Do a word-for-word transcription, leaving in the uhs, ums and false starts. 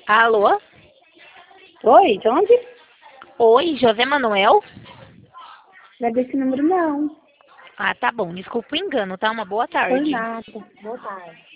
Alô? Oi, de onde? Oi, José Manuel? Não é desse número, não. Ah, tá bom. Desculpa o engano, tá? Uma boa Por tarde. nada. Boa tarde.